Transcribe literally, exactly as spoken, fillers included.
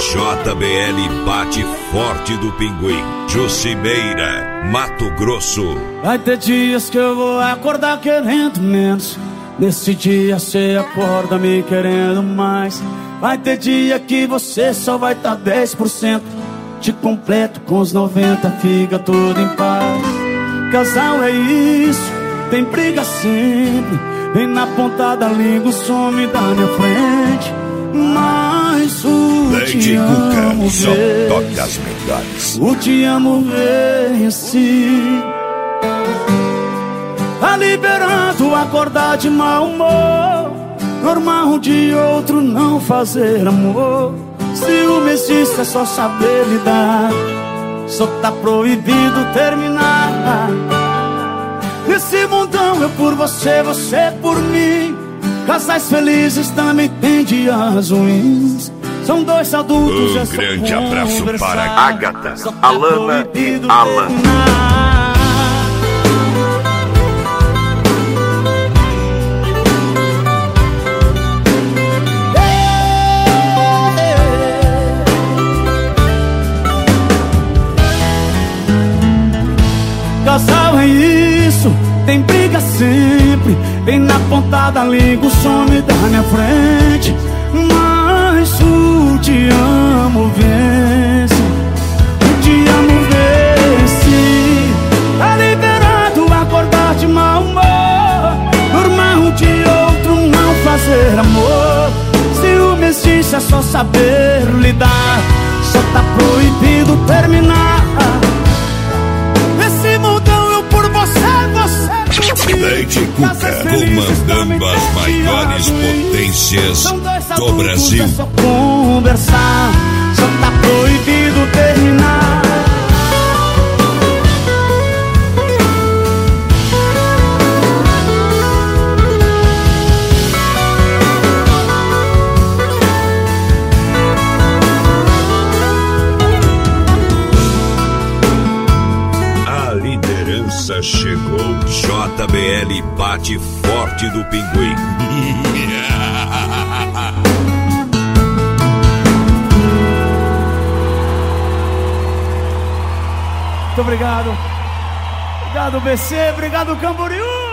J B L bate forte do Pinguim. Jucimeira, Mato Grosso. Vai ter dias que eu vou acordar querendo menos. Nesse dia cê acorda me querendo mais. Vai ter dia que você só vai tá dez por cento. Te completo com os noventa, fica tudo em paz. Casal é isso, tem briga sempre. Vem na ponta da língua, some da minha frente. Mas o Lady te Cuca, amo só vence. toca as melhores. O te amo vence. Tá liberando acordar de mau humor. Normal um de outro não fazer amor. Ciúmes é só saber lidar. Só tá proibido terminar. Nesse mundão eu por você, você por mim. Casais felizes também tem dias ruins. São dois adultos. Um grande abraço para Agatha, Alana e Alan. Casal é isso, tem briga sempre. Vem na ponta da língua, some da minha frente. Mas o te amo vence. O te amo vence. Tá liberado acordar de mau humor. Normal um de outro não fazer amor. Ciúmes é só saber lidar. Só tá proibido terminar. Lady Cuca, comandando as maiores potências do Brasil. Só conversar, só tá proibido terminar. A liderança chegou. J B L bate forte do Pinguim. Muito obrigado. Obrigado, B C. Obrigado, Camboriú.